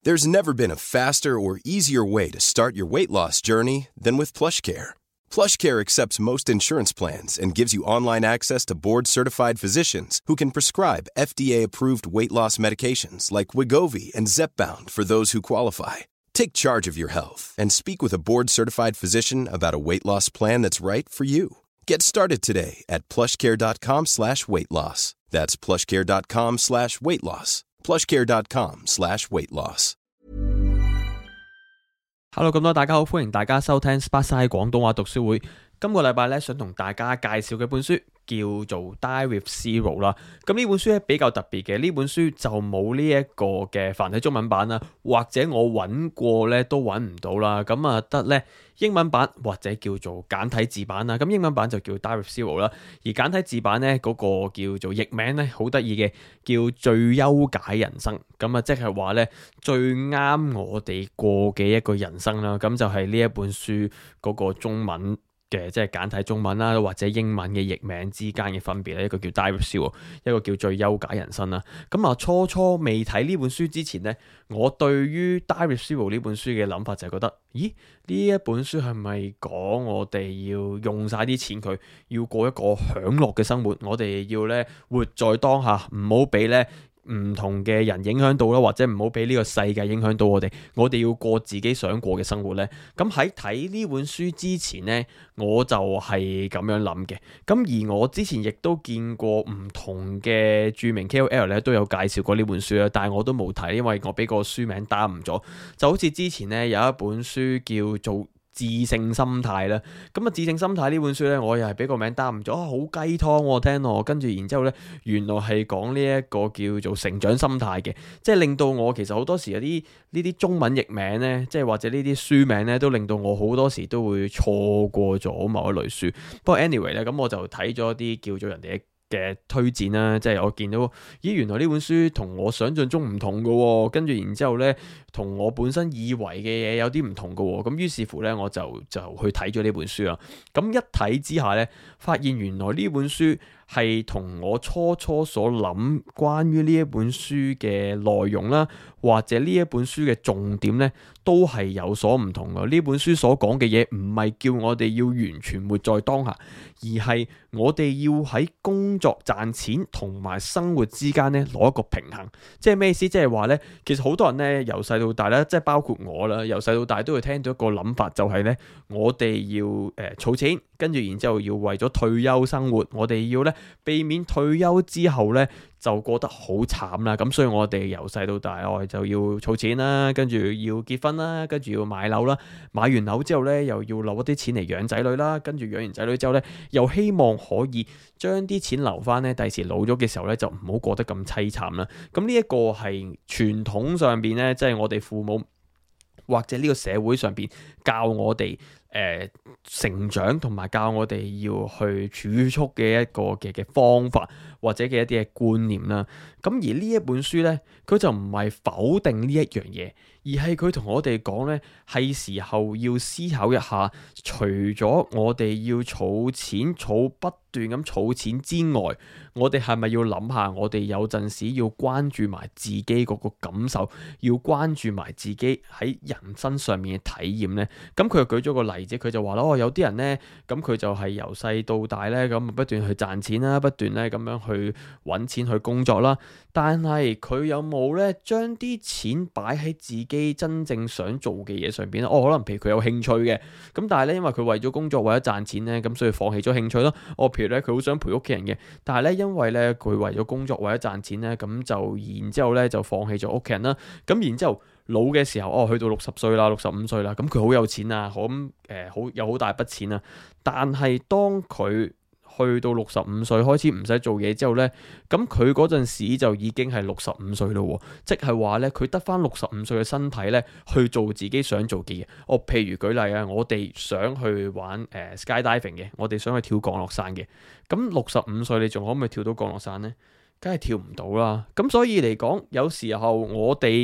There's never been a faster or easier way to start your weight loss journey than with PlushCare. PlushCare accepts most insurance plans and gives you online access to board-certified physicians who can prescribe FDA-approved weight loss medications like Wegovy and Zepbound for those who qualify. Take charge of your health and speak with a board-certified physician about a weight loss plan that's right for you. Get started today at plushcare.com/weightloss. That's plushcare.com/weightloss. plushcare.com/weightloss。 Hello， 咁多大家好，歡迎大家收聽 Sparkside 廣東話讀書會。今個禮拜咧，想同大家介紹嘅本書叫做 Die with Zero 啦。咁呢本書咧比較特別嘅，呢本書就冇呢一個嘅繁體中文版啦，或者我揾過咧都揾唔到啦。咁啊得咧英文版或者叫做簡體字版啦。咁英文版就叫 Die with Zero 啦，而簡體字版咧嗰個叫做譯名咧好得意嘅，叫最優解人生。咁啊即係話咧最啱我哋過嘅一個人生啦。咁就係呢一本書嗰個中文嘅即係簡體中文啦，或者英文嘅譯名之間嘅分別咧，一個叫 Die with Zero， 一個叫最優解人生啦。咁啊，初未睇呢本書之前呢，我對於 Die with Zero 呢本書嘅諗法就係覺得，咦？呢一本書係咪講我哋要用晒啲錢佢，要過一個享樂嘅生活？我哋要咧活在當下，唔好俾咧唔同嘅人影響到啦，或者唔好俾呢個世界影響到我哋要過自己想過嘅生活呢。咁喺睇呢本書之前呢，我就係咁樣諗嘅。咁而我之前亦都見過唔同嘅著名 KOL 咧都有介紹過呢本書啦，但係我都冇睇，因為我俾個書名耽誤咗。就好似之前呢有一本書叫做致勝心態啦，咁啊致勝心態呢本書呢，我又係俾個名耽誤咗，好雞湯喎聽我，跟住然之後呢，原來係講呢一個叫做成長心態嘅，即係令到我其實好多時有啲呢啲中文譯名呢，即係或者呢啲書名呢，都令到我好多時都會錯過咗某一類書。不過 anyway 呢，咁我就睇咗啲叫做人哋嘅推薦啦，即係我見到，咦，原來呢本書同我想象中唔同嘅喎，跟住然之後呢，同我本身以為嘅嘢有啲唔同嘅喎，咁於是乎呢，我就去睇咗呢本書啦。咁一睇之下呢，發現原來呢本書係同我初所諗關於呢一本書嘅內容啦，或者呢一本書嘅重點呢，都係有所唔同嘅。呢本書所講嘅嘢唔係叫我哋要完全活在當下，而係我哋要喺工作賺錢同埋生活之間呢攞一個平衡。即係咩意思？即係話呢，其實好多人呢，由細到大咧，即係包括我啦，由細到大都會聽到一個諗法，就係呢：我哋要儲錢，跟住然之後要為咗退休生活，我哋要呢避免退休之後呢就過得好慘啦。咁所以我哋由細到大，我哋就要儲錢啦，跟住要結婚啦，跟住要買樓啦，買完樓之後呢，又要留一啲錢嚟養仔女啦，跟住養完仔女之後呢，又希望可以將啲錢留翻呢，第時老咗嘅時候呢，就唔好過得咁淒慘啦。咁呢一個係傳統上邊呢，即係我哋父母或者呢個社會上邊教我哋成長同埋教我哋要去儲蓄嘅一個嘅方法，或者嘅一啲嘅觀念啦。咁而呢一本書呢，佢就唔係否定呢一樣嘢，而係佢同我哋講呢，係時候要思考一下，除咗我哋要儲錢不斷咁儲錢之外，我哋係咪要諗下，我哋有陣時要關注埋自己嗰個感受，要關注埋自己喺人生上面嘅體驗呢？咁佢又舉咗個例子，佢就話啦，有啲人呢，咁佢就係由細到大呢，咁不斷去賺錢啦，不斷呢咁樣去揾錢去工作啦。但係佢有冇呢將啲錢擺喺自己真正想做嘅嘢上邊咧？可能譬如佢有興趣嘅，咁但係呢，因為佢為咗工作為咗賺錢呢，咁所以放棄咗興趣咯。譬如呢，佢好想陪屋企人嘅，但係呢，因為呢，佢為咗工作為咗賺錢呢，咁就然之後呢就放棄咗屋企人啦。咁然之後老嘅時候，去到60歲啦、65歲啦，咁佢好有錢啊，好有好大筆錢啊。但係當佢去到65歲開始唔使做嘢之後呢，咁佢嗰陣時就已經係65歲咯，即係話呢，佢得翻65歲嘅身體呢去做自己想做嘅嘢。譬如舉例啊，我哋想去玩skydiving 嘅，我哋想去跳降落傘嘅，咁65歲你仲可唔可以跳到降落傘呢？梗係跳唔到啦。咁所以嚟講，有時候我哋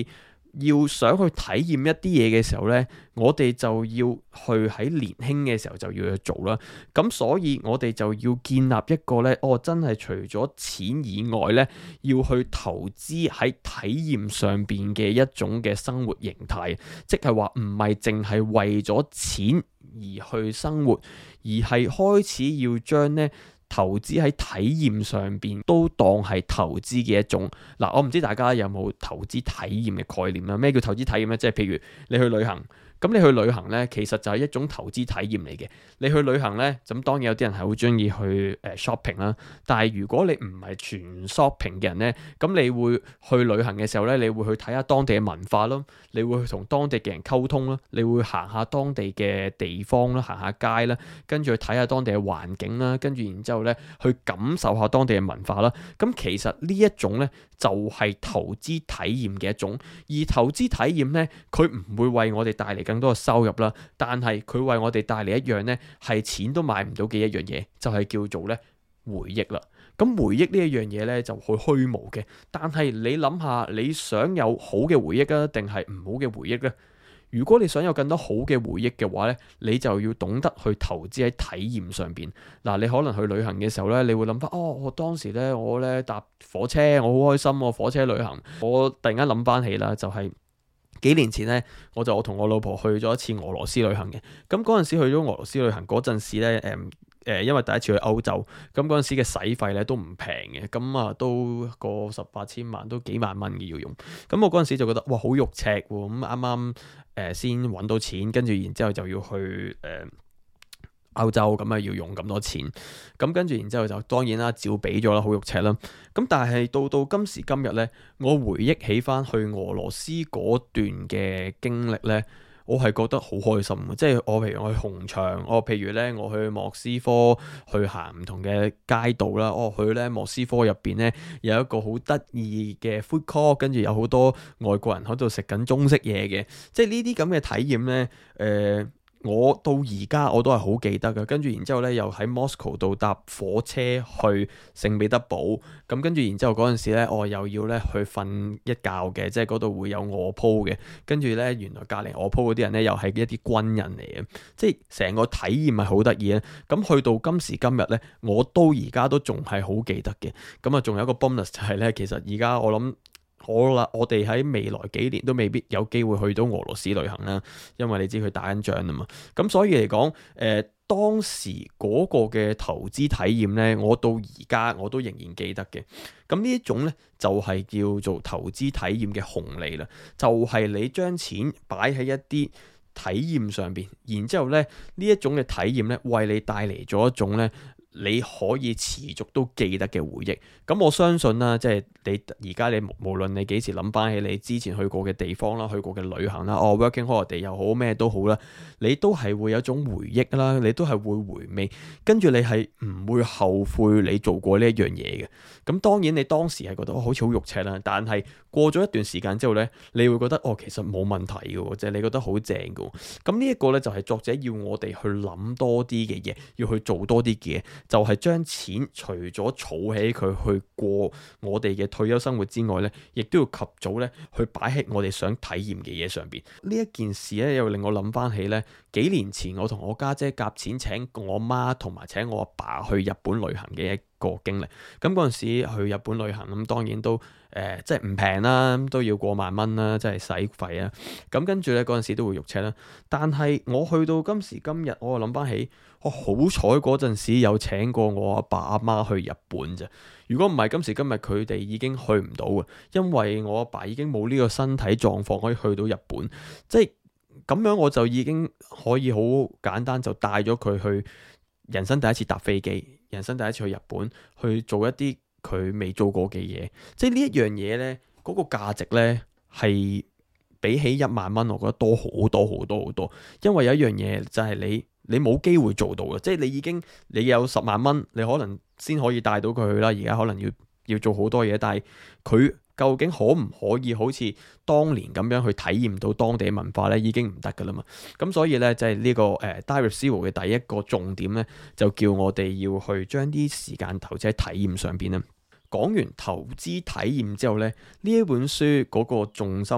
要想去體驗一啲嘢嘅時候呢，我哋就要去喺年輕嘅時候就要去做啦。咁所以我哋就要建立一個呢，真係除咗錢以外呢，要去投資喺體驗上邊嘅一種嘅生活形態，即係話唔係淨係為咗錢而去生活，而係開始要將呢投資喺體驗上邊都當係投資嘅一種。嗱，我唔知大家有冇投資體驗嘅概念啦？咩叫投資體驗呢？即係譬如你去旅行。咁你去旅行呢，其實就係一種投資體驗嚟嘅。你去旅行呢，咁當然有啲人係好中意去shopping 啦。但係如果你唔係全 shopping 嘅人呢，咁你會去旅行嘅時候呢，你會去睇下當地嘅文化咯，你會去同當地嘅人溝通啦，你會行下當地嘅地方啦，行下街啦，跟住去睇下當地嘅環境啦，跟住然之後呢去感受下當地嘅文化啦。咁其實呢一種呢，就係投資體驗嘅一種，而投資體驗呢，佢唔會為我哋帶嚟更多嘅收入啦，但係佢為我哋帶嚟一樣呢，係錢都買唔到嘅一樣嘢，就係叫做呢回憶啦。咁回憶呢一樣嘢呢，就好虛無嘅，但係你諗下，你想有好嘅回憶啊，定係唔好嘅回憶呢？如果你想有更多好嘅回憶嘅話呢，你就要懂得去投資喺體驗上邊。嗱，你可能去旅行嘅時候呢，你會諗翻，我當時呢，我呢搭火車，我好開心，我火車旅行。我突然間諗翻起啦，就係幾年前呢，我同我老婆去咗一次俄羅斯旅行嘅。咁嗰陣時去咗俄羅斯旅行嗰陣時呢，因為第一次去歐洲，咁嗰陣時嘅使費咧都唔平嘅，咁啊都個18千萬，都幾萬蚊嘅要用。咁我嗰陣時就覺得哇，好肉赤喎，咁啱啱先揾到錢，跟住然之後就要去歐洲，咁啊要用咁多錢，咁跟住然之後就當然啦，照俾咗啦，好肉赤啦。咁但係到今時今日呢，我回憶起翻去俄羅斯嗰段嘅經歷呢，我係覺得好開心嘅。即係我譬如我去紅場，譬如呢我去莫斯科去行唔同嘅街道啦，去呢莫斯科入邊呢有一個好得意嘅 food court，跟住有好多外國人喺度食緊中式嘢嘅，即係呢啲咁嘅體驗呢。我到而家我都係好記得嘅，跟住然之後咧又喺 Moscow 度搭火車去聖彼得堡，咁跟住然之後嗰陣時咧我又要咧去瞓一覺嘅，即係嗰度會有臥鋪嘅，跟住咧原來隔離臥鋪嗰啲人咧又係一啲軍人嚟嘅，即係成個體驗係好得意啊！咁去到今時今日咧，我到而家都仲係好記得嘅。咁啊仲有一個 bonus 就係咧，其實而家我諗好啦，我哋喺未來幾年都未必有機會去到俄羅斯旅行啦，因為你知佢打緊仗啊嘛。咁所以嚟講，當時嗰個嘅投資體驗呢，我到而家我都仍然記得嘅。咁呢一種呢，就係叫做投資體驗嘅紅利啦，就係你將錢擺喺一啲體驗上邊，然之後呢，呢一種嘅體驗呢，為你帶嚟咗一種呢，你可以持續都記得嘅回憶。咁我相信啦，即係你而家你無論你幾時諗翻起你之前去過嘅地方啦，去過嘅旅行啦，working holiday 又好咩都好啦，你都係會有一種回憶啦，你都係會回味，跟住你係唔會後悔你做過呢一樣嘢嘅。咁當然你當時係覺得好似好肉赤啦，但係過咗一段時間之後呢，你會覺得其實冇問題嘅，即係你覺得好正嘅。咁呢一個呢，就係作者要我哋去諗多啲嘅嘢，要去做多啲嘅嘢，就係將錢除咗儲起佢去過我哋嘅退休生活之外呢，亦都要及早呢去擺喺我哋想體驗嘅嘢上邊。呢一件事呢，又令我諗翻起呢幾年前我同我家姐夾錢請我媽同埋請我阿爸去日本旅行嘅一個經歷。咁嗰陣時去日本旅行，咁當然都即係唔平啦，都要過萬蚊啦，即係使費啊。咁跟住呢，嗰陣時都會肉赤啦。但係我去到今時今日，我諗翻起，我好彩嗰陣時有請過我阿爸阿媽去日本啫。如果唔係今時今日，佢哋已經去唔到啊，因為我阿爸已經冇呢個身體狀況可以去到日本。即係咁樣，我就已經可以好簡單就帶咗佢去人生第一次搭飛機，人生第一次去日本去做一啲佢未做過嘅嘢。即係呢一樣嘢呢，嗰個價值呢係比起1萬蚊，我覺得多好多好多好多。因為有一樣嘢就係你冇機會做到嘅，即係你有10萬蚊，你可能先可以帶到佢去啦。而家可能要做好多嘢，但係佢究竟可唔可以好似當年咁樣去體驗到當地文化呢？已經唔得噶啦嘛。咁所以呢，就係呢個Die with Zero 嘅第一個重點呢，就叫我哋要去將啲時間投資喺體驗上邊啦。講完投資體驗之後呢，呢一本書嗰個重心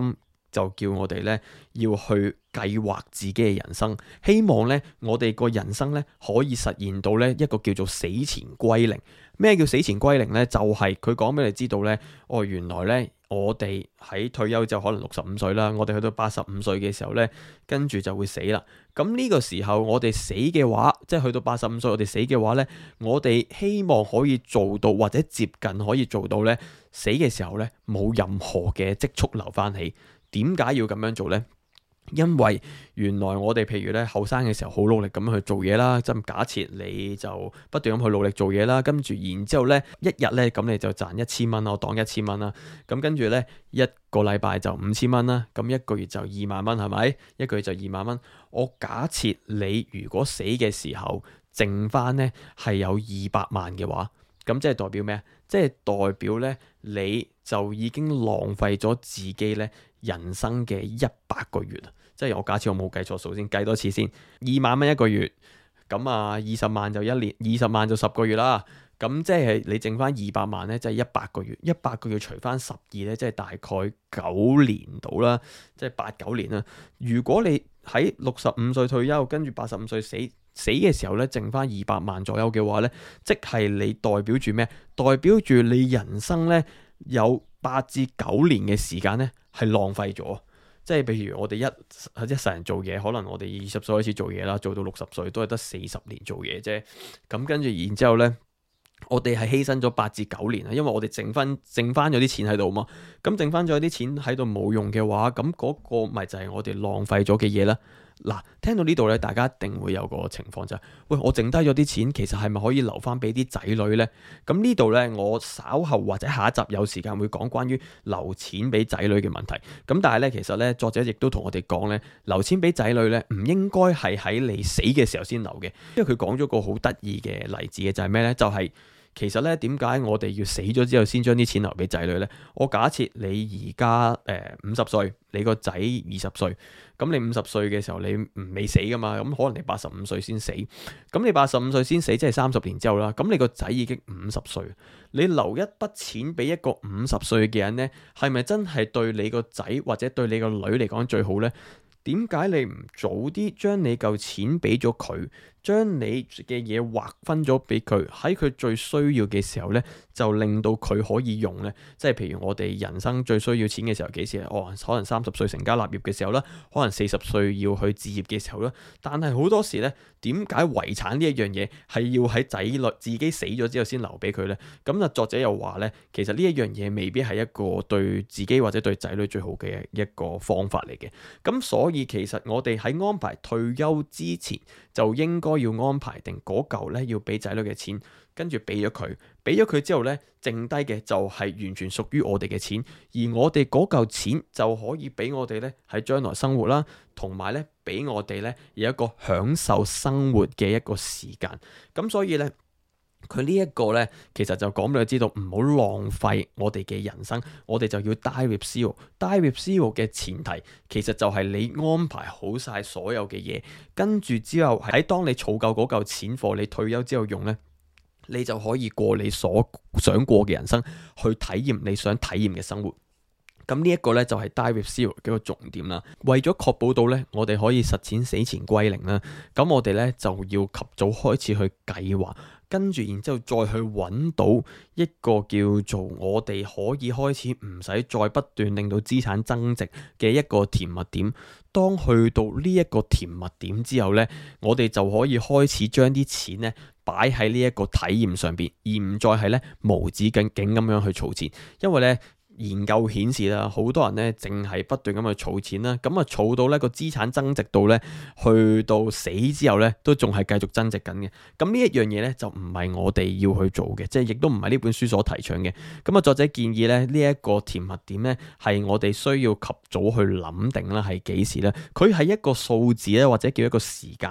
就叫我哋呢要去計劃自己嘅人生，希望呢我哋個人生呢可以實現到呢一個叫做死前歸零。咩叫死前歸零呢？就係佢講俾你知道呢，原來呢我哋喺退休之後可能65歲啦，我哋去到85歲嘅時候呢，跟住就會死啦。咁呢個時候我哋死嘅話，即係去到85歲我哋死嘅話呢，我哋希望可以做到或者接近可以做到呢，死嘅時候呢冇任何嘅積蓄留翻起。點解要咁樣做呢？因為原來我哋譬如咧後生嘅時候好努力咁去做嘢啦，即係假設你就不斷咁去努力做嘢啦，跟住然之後咧一日咧咁你就賺1000蚊，我當1000蚊啦，咁跟住咧一個禮拜就5000蚊啦，咁一個月就2萬蚊，係咪？一個月就2萬蚊。我假設你如果死嘅時候剩翻咧係有200萬嘅話，咁即係代表咩？即係代表咧你就已經浪費咗自己咧人生嘅100個月。即係我假設我冇計錯數先，計多次先，2萬蚊一個月，咁20萬就1年，20萬就10個月啦。咁即係你剩翻200萬咧，即係100個月，100個月除翻12咧，即係大概9年到啦，即係8、9年啦。如果你喺65歲退休，跟住85歲死嘅時候咧，剩翻200萬左右嘅話咧，即係你代表住咩？代表住你人生咧有8至9年嘅時間咧係浪費咗。即係譬如我哋一世人做嘢，可能我哋20歲開始做嘢啦，做到60歲都係得40年做嘢啫。咁跟住然之後呢，我哋係犧牲咗8至9年啊，因為我哋剩翻咗啲錢喺度嘛。咁剩翻咗啲錢喺度冇用嘅話，咁嗰個咪就係我哋浪費咗嘅嘢啦。嗱，聽到呢度咧，大家一定會有個情況就係，喂，我剩低咗啲錢，其實係咪可以留翻俾啲仔女呢？咁呢度呢，我稍後或者下一集有時間會講關於留錢俾仔女嘅問題。咁但係呢，其實呢，作者亦都同我哋講呢，留錢俾仔女呢，唔應該係喺你死嘅時候先留嘅，因為佢講咗個好得意嘅例子嘅，就係咩呢？就係其實咧，點解我哋要死咗之後先將啲錢留俾仔女呢？我假設你而家50歲，你個仔20歲，咁你50歲嘅時候你未死噶嘛？咁可能你85歲先死，咁你85歲先死，即係30年之後啦。咁你個仔已經50歲，你留一筆錢俾一個50歲嘅人呢，係咪真係對你個仔或者對你個女嚟講最好呢？點解你唔早啲將你嚿錢俾咗佢，將你嘅嘢劃分咗俾佢，喺佢最需要嘅時候呢，就令到佢可以用呢？即係譬如我哋人生最需要錢嘅時候幾時啊？可能30歲成家立業嘅時候啦，可能40歲要去置業嘅時候啦。但係好多時呢，點解遺產呢一樣嘢係要喺仔女自己死咗之後先留俾佢呢？咁作者又話呢，其實呢一樣嘢未必係一個對自己或者對仔女最好嘅一個方法嚟嘅。咁所以其實我哋喺安排退休之前，就應該要安排定嗰嚿呢要俾仔女嘅錢，跟住俾咗佢之後呢，剩低嘅就係完全屬於我哋嘅錢，而我哋嗰嚿錢就可以俾我哋呢喺將來生活啦，同埋呢俾我哋呢有一個享受生活嘅一個時間。咁所以呢，佢呢一個呢，其實就講俾你知道，唔好浪費我哋嘅人生，我哋就要 die with zero。die with zero 嘅前提，其實就係你安排好晒所有嘅嘢，跟住之後喺當你儲夠嗰嚿錢貨，你退休之後用呢，你就可以過你所想過嘅人生，去體驗你想體驗嘅生活。咁呢一個呢，就係 die with zero 嘅一個重點啦。為咗確保到呢，我哋可以實踐死前歸零啦，咁我哋呢，就要及早開始去計劃。跟住，然之後再去揾到一個叫做我哋可以開始唔使再不斷令到資產增值嘅一個甜蜜點。當去到呢一個甜蜜點之後呢，我哋就可以開始將啲錢呢擺喺呢一個體驗上邊，而唔再係呢無止境咁樣去儲錢。因為呢，研究顯示啦，好多人呢淨係不斷咁去儲錢啦，咁儲到呢個資產增值到呢，去到死之後呢，都仲係繼續增值緊嘅。咁呢一樣嘢呢，就唔係我哋要去做嘅，即係亦都唔係呢本書所提倡嘅。咁作者建議呢，呢一個甜蜜點呢，係我哋需要及早去諗定啦，係幾時呢？佢係一個數字呢，或者叫一個時間。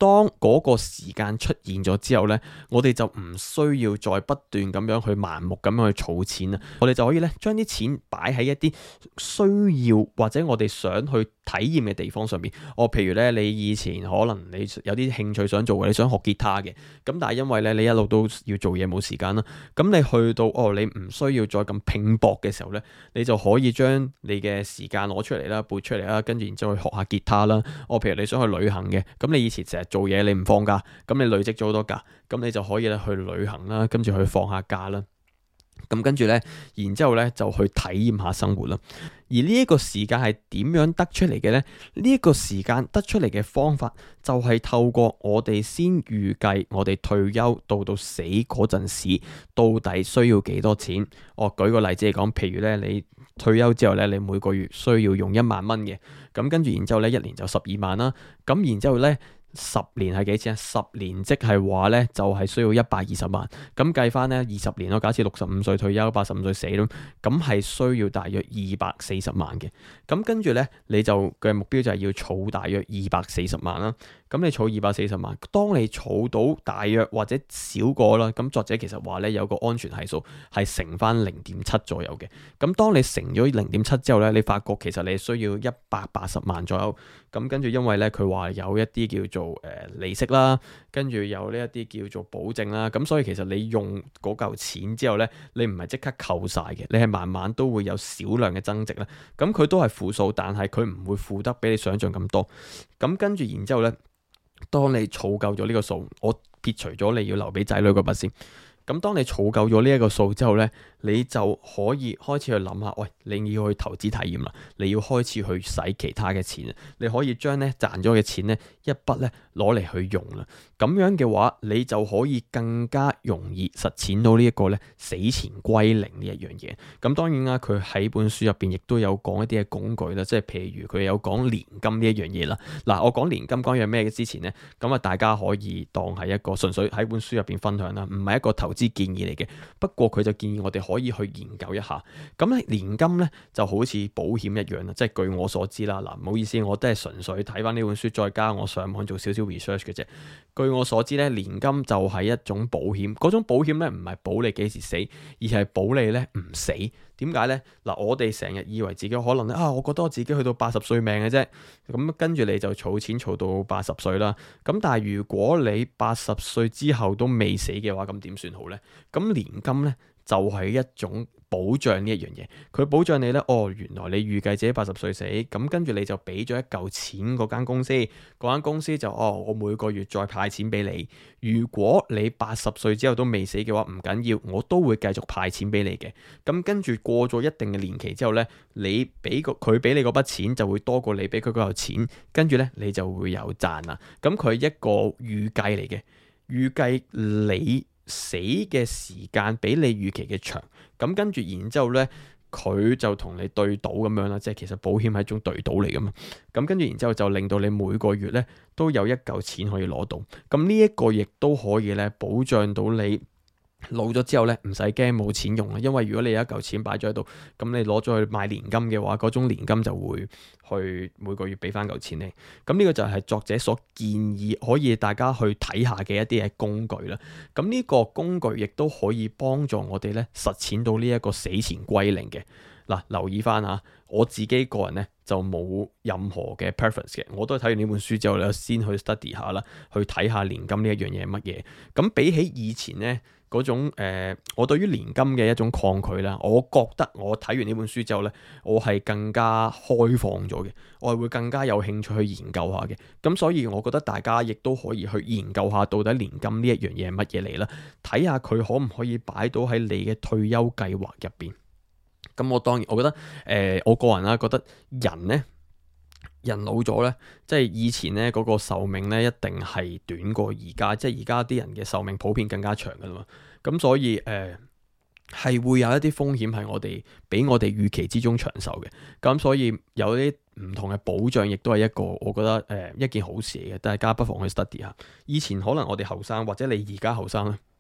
當嗰個時間出現咗之後呢，我哋就唔需要再不斷咁樣去盲目咁樣去儲錢啦。我哋就可以呢將啲錢擺喺一啲需要或者我哋想去體驗嘅地方上面。譬如呢，你以前可能你有啲興趣想做嘅，你想學吉他嘅，咁但係因為呢，你一路都要做嘢冇時間啦，咁你去到你唔需要再咁拼搏嘅時候呢，你就可以將你嘅時間攞出嚟啦，撥出嚟啦，跟住然之後去學下吉他啦。譬如你想去旅行嘅，咁你以前成日做嘢你唔放假，咁你累積咗好多假，咁你就可以咧去旅行啦，跟住去放下假啦。咁跟住呢，然之後呢就去體驗下生活啦。而呢一個時間係點樣得出嚟嘅呢？呢一個時間得出嚟嘅方法就係透過我哋先預計我哋退休到死嗰陣時，到底需要幾多錢？我舉個例子嚟講，譬如呢，你退休之後呢，你每個月需要用1萬蚊嘅，咁跟住然之後呢，一年就12萬啦。咁然之後呢，10年係幾錢啊？10年即係話呢，就係需要120萬。咁計翻呢，20年咯，假設65歲退休，85歲死咯，咁係需要大約240萬嘅。咁跟住呢，你就嘅目標就係要儲大約240萬啦。咁你儲240萬，當你儲到大約或者少過啦，咁作者其實話呢，有個安全係數係乘翻0.7左右嘅。咁當你乘咗0.7之後呢，你發覺其實你需要180萬左右。咁跟住因為呢，佢話有一啲叫做利息啦，跟住有呢一啲叫做保證啦，咁所以其實你用嗰嚿錢之後呢，你唔係即刻扣晒嘅，你係慢慢都會有少量嘅增值啦。咁佢都係負數，但係佢唔會負得比你想象咁多。咁跟住然之後呢，當你儲夠咗呢個數，我撇除咗你要留俾仔女嗰筆先。咁當你儲夠咗呢一個數之後呢，你就可以開始去諗下，喂，你要去投資體驗啦，你要開始去使其他嘅錢，你可以將呢賺咗嘅錢呢一筆呢攞嚟去用啦。咁樣嘅話，你就可以更加容易實踐到呢一個呢死前歸零呢一樣嘢。咁當然啦，佢喺本書入邊亦都有講一啲嘅工具啦，即係譬如佢有講年金呢一樣嘢啦。嗱，我講年金講樣咩之前呢，咁啊大家可以當係一個純粹喺本書入邊分享啦，唔係一個投資建議嚟嘅。不過佢就建議我哋可以去研究一下。咁咧年金呢就好似保險一樣啦，即係據我所知啦。嗱，唔好意思，我都係純粹睇翻呢本書，再加我上網做少少 research 嘅啫。據我所知咧，年金就係一種保險，嗰種保險咧唔係保你幾時死，而係保你咧唔死。點解呢？嗱，我哋成日以為自己可能咧我覺得我自己去到80歲命嘅啫，咁跟住你就儲錢儲到80歲啦。咁但係如果你80歲之後都未死嘅話，咁點算好呢？咁年金呢，就係一種保障呢一樣嘢，佢保障你呢。原來你預計自己80歲死，咁跟住你就俾咗一嚿錢嗰間公司，嗰間公司就我每個月再派錢俾你。如果你80歲之後都未死嘅話，唔緊要，我都會繼續派錢俾你嘅。咁跟住過咗一定嘅年期之後呢，你俾佢俾你嗰筆錢就會多過你俾佢嗰嚿錢，跟住呢，你就會有賺啦。咁佢係一個預計嚟嘅，預計你死嘅時間比你預期嘅長，咁跟住然之後呢，佢就同你對賭咁樣啦，即係其實保險係一種對賭嚟噶嘛。咁跟住然之後就令到你每個月呢都有一嚿錢可以攞到。咁呢一個亦都可以呢保障到你老咗之後呢，唔使驚冇錢用啦。因為如果你有一嚿錢擺咗喺度，咁你攞咗去買年金嘅話，嗰種年金就會去每個月俾翻嚿錢你。咁呢個就係作者所建議可以大家去睇下嘅一啲嘅工具啦。咁呢個工具亦都可以幫助我哋呢實踐到呢一個死前歸零嘅。嗱，留意翻下，我自己個人呢就冇任何嘅 preference 嘅，我都係睇完呢本書之後咧，先去 study 下啦，去睇下年金呢一樣嘢係乜嘢。咁比起以前呢嗰種我對於年金嘅一種抗拒啦，我覺得我睇完呢本書之後呢，我係更加開放咗嘅，我係會更加有興趣去研究下嘅。咁所以我覺得大家亦都可以去研究下到底年金呢一樣嘢係乜嘢嚟啦，睇下佢可唔可以擺到喺你嘅退休計劃入邊。咁我當然，我覺得我個人啦，覺得人老咗呢，即係以前呢嗰個壽命呢，一定係短過而家，即係而家啲人嘅壽命普遍更加長噶啦嘛。咁所以係會有一啲風險係我哋比我哋預期之中長壽嘅。咁所以有啲唔同嘅保障，亦都係一個我覺得一件好事嚟嘅。大家不妨去 study 下。以前可能我哋後生，或者你而家後生咧，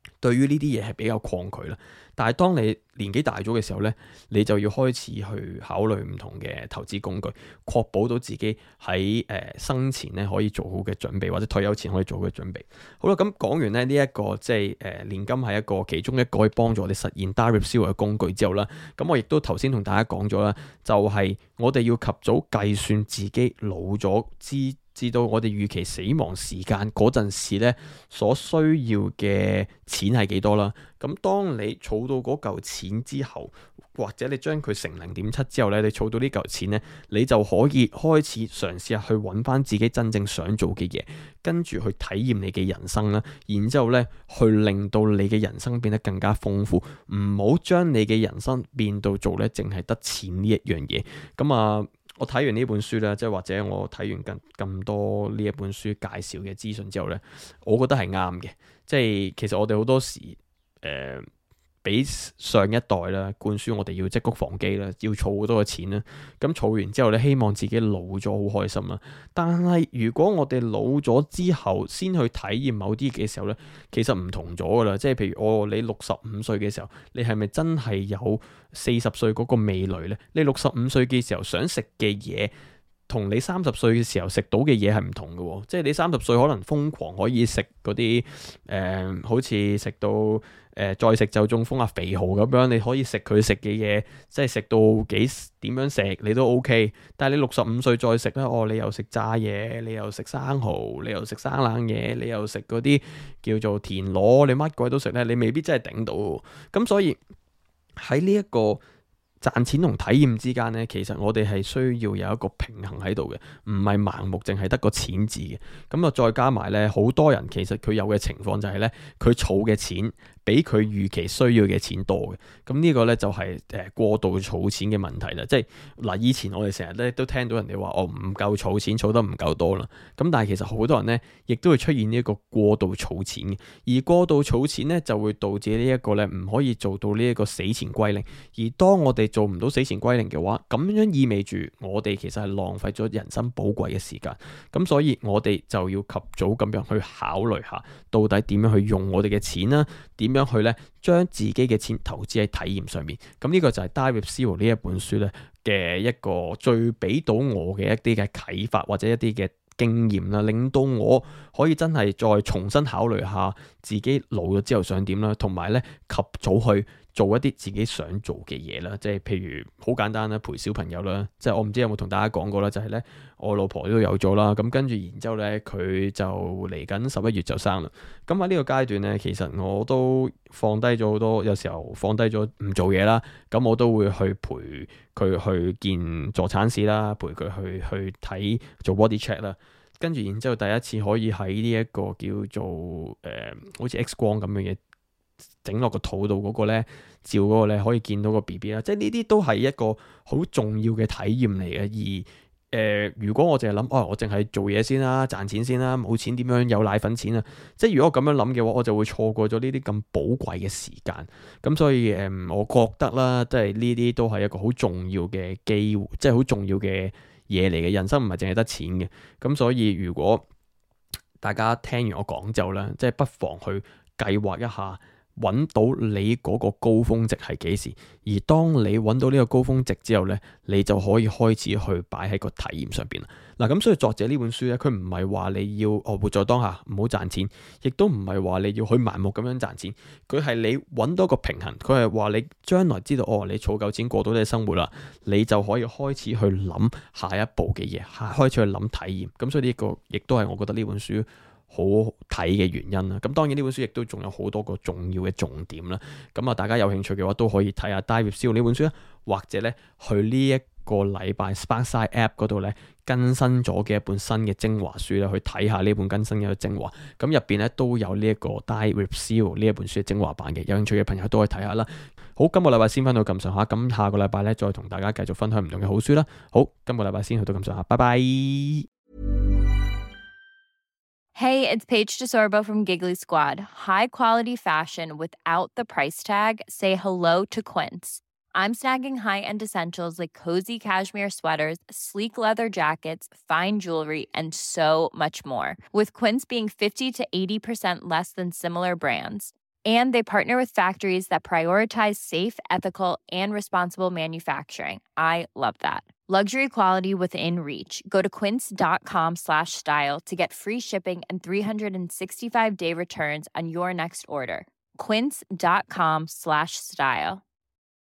對於呢啲嘢係比較抗拒啦。但係當你年紀大咗嘅時候呢，你就要開始去考慮唔同嘅投資工具，確保到自己喺生前呢可以做好嘅準備，或者退休前可以做好嘅準備。好啦，咁講完咧呢一個即係年金係一個其中一個可以幫助我哋實現 Die with Zero 嘅工具之後啦，咁我亦都頭先同大家講咗啦，就係我哋要及早計算自己老咗知道我哋預期死亡時間嗰陣時咧，所需要嘅錢係幾多啦？咁當你儲到嗰嚿錢之後，或者你將佢乘0.7之後咧，你儲到呢嚿錢咧，你就可以開始嘗試下去揾翻自己真正想做嘅嘢，跟住去體驗你嘅人生啦。然之後咧，去令到你嘅人生變得更加豐富，唔好將你嘅人生變到做咧，淨係得錢呢一樣嘢。咁啊〜我睇完呢本書咧，即係或者我睇完咁多呢一本書介紹嘅資訊之後咧，我覺得係啱嘅。即係其實我哋好多時俾上一代啦灌輸我哋要積谷防饑啦，要儲好多嘅錢啦。咁儲完之後咧，希望自己老咗好開心啦。但係如果我哋老咗之後先去體驗某啲嘅時候咧，其實唔同咗噶啦。即係譬如你65歲嘅時候，你係咪真係有40歲嗰個味蕾呢？你65歲嘅時候想食嘅嘢，同你30歲嘅時候食到嘅嘢係唔同嘅喎。即係你30歲可能瘋狂可以食嗰啲好似食到再食就中風啊肥豪咁樣，你可以食佢食嘅嘢，即係食到點樣食你都 OK。但係你65歲再食咧，你又食炸嘢，你又食生蠔，你又食生冷嘢，你又食嗰啲叫做田螺，你乜鬼都食咧，你未必真係頂到。咁所以喺呢一個賺錢同體驗之間呢，其實我哋係需要有一個平衡喺度嘅，唔係盲目淨係得個錢字嘅。咁啊，再加埋呢，好多人其實佢有嘅情況就係呢，佢儲嘅錢比佢預期需要嘅錢多嘅。咁呢個呢，就係過度儲錢嘅問題啦。即係嗱，以前我哋成日咧都聽到人哋話我唔夠儲錢，儲得唔夠多啦。咁但係其實好多人呢，亦都會出現呢一個過度儲錢嘅，而過度儲錢呢，就會導致呢一個呢唔可以做到呢一個死錢歸零。而當我哋做唔到死錢歸零嘅話，咁樣意味住我哋其實係浪費咗人生寶貴嘅時間。咁所以我哋就要及早咁樣去考慮下，到底點樣去用我哋嘅錢啦，點樣去咧將自己嘅錢投資喺體驗上面。咁呢個就係 Die with Zero 呢一本書咧嘅一個最俾到我嘅一啲嘅啟發，或者一啲嘅經驗啦，令到我可以真係再重新考慮下自己老咗之後想點啦，同埋咧及早去做一啲自己想做嘅嘢啦，即係譬如好簡單啦，陪小朋友啦，即係我唔知有冇同大家講過啦，就係咧我老婆都有咗啦，咁跟住然之後咧佢就嚟緊11月就生啦，咁喺呢個階段咧，其實我都放低咗好多，有時候放低咗唔做嘢啦，咁我都會去陪佢去見助產士啦，陪佢去睇做 body check 啦。跟住然之後第一次可以喺呢一個叫做好似 X 光咁嘅嘢整落個肚度嗰個咧，照嗰個咧可以見到個 BB 啦，即係呢啲都係一個好重要嘅體驗嚟嘅。而如果我淨係諗，我淨係做嘢先啦，賺錢先啦，冇錢點樣有奶粉錢啊？即係如果我咁樣諗嘅話，我就會錯過咗呢啲咁寶貴嘅時間。咁所以我覺得啦，即係呢啲都係一個好重要嘅機會，即係好重要嘅嘢嚟嘅。人生唔係淨係得錢嘅。咁所以如果大家聽完我講之後咧，即係不妨去計劃一下，揾到你嗰個高峰值係幾時，而當你揾到呢個高峰值之後呢，你就可以開始去擺喺個體驗上邊啦。嗱，咁所以作者呢本書呢，佢唔係話你要活在當下，唔好賺錢，亦都唔係話你要去盲目咁樣賺錢。佢係你揾到個平衡，佢係話你將來知道你儲夠錢過到你嘅生活啦，你就可以開始去諗下一步嘅嘢，開始去諗體驗。咁所以呢個亦都係我覺得呢本書好睇嘅原因啦，咁當然呢本書亦都仲有好多個重要嘅重點啦，咁大家有興趣嘅話都可以睇下 Die with Zero 呢本書啦，或者咧去呢一個禮拜 Sparkside App 嗰度咧更新咗嘅一本新嘅精華書咧，去睇下呢本更新嘅精華，咁入邊咧都有呢一個 Die with Zero 呢一本書嘅精華版嘅，有興趣嘅朋友都可以睇下啦。好，今個禮拜先分到咁上下，咁下個禮拜咧再同大家繼續分享唔同嘅好書啦。好，今個禮拜先去到咁上下，拜拜。 Hey, it's Paige DeSorbo from Giggly Squad. High quality fashion without the price tag. Say hello to Quince. I'm snagging high-end essentials like cozy cashmere sweaters, sleek leather jackets, fine jewelry, and so much more. With Quince being 50 to 80% less than similar brands. And they partner with factories that prioritize safe, ethical, and responsible manufacturing. I love that. Luxury quality within reach. Go to quince.com/style to get free shipping and 365-day returns on your next order. Quince.com/style.